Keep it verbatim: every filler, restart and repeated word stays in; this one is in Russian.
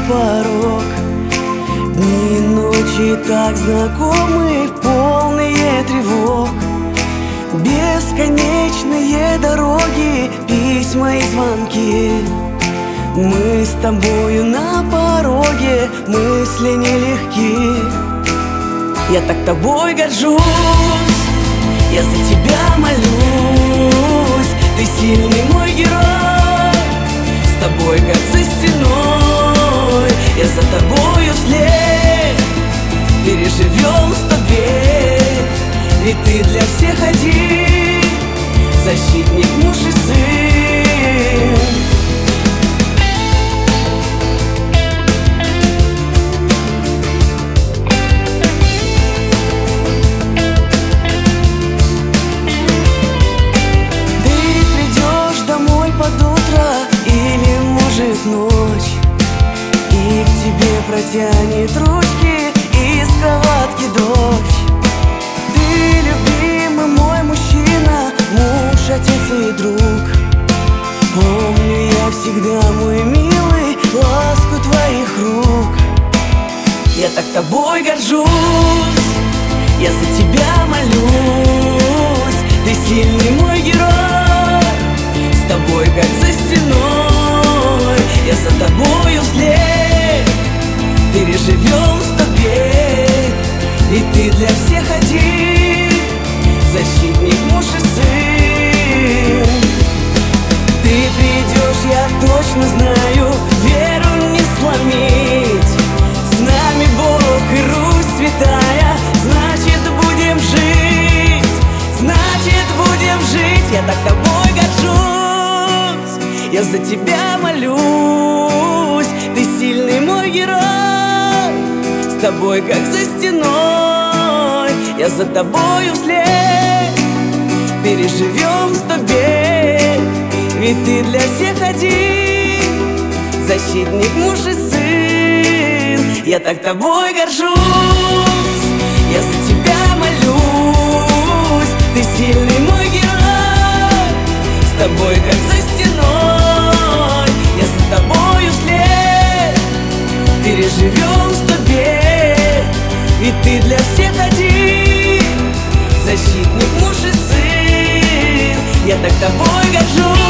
порог. Дни и ночи так знакомы, полные тревог. Бесконечные дороги, письма и звонки. Мы с тобою на пороге, мысли нелегки. Я так тобой горжусь, я за тебя молюсь. Ты сильный мой герой, с тобой как за стеной. Я за тобою вслед, переживем сто бед. Ведь ты для всех один, защитник, муж и сын. Ночь, и к тебе протянет ручки из кроватки дочь. Ты любимый мой мужчина, муж, отец и друг. Помню я всегда, мой милый, ласку твоих рук. Я так тобой горжусь, я за тебя молюсь. Ты сильный мой герой, с тобой как за стеной. Я за тобою вслед, переживем сто бед. Ведь ты для всех один, защитник, муж и сын. Ты придешь, я точно знаю, веру не сломить. С нами Бог и Русь святая, значит будем жить, значит будем жить. Я так тобой горжусь, я за тебя молюсь. Ты сильный мой герой, с тобой как за стеной. Я за тобою вслед, переживем сто бед. Ведь ты для всех один, защитник, муж и сын. Я так тобой горжусь, я за тебя молюсь. Ты сильный мой герой, с тобой как за стеной. Я за тобою вслед, переживем сто бед. Ведь ты для всех один, защитник, муж и сын. Я так тобой горжусь.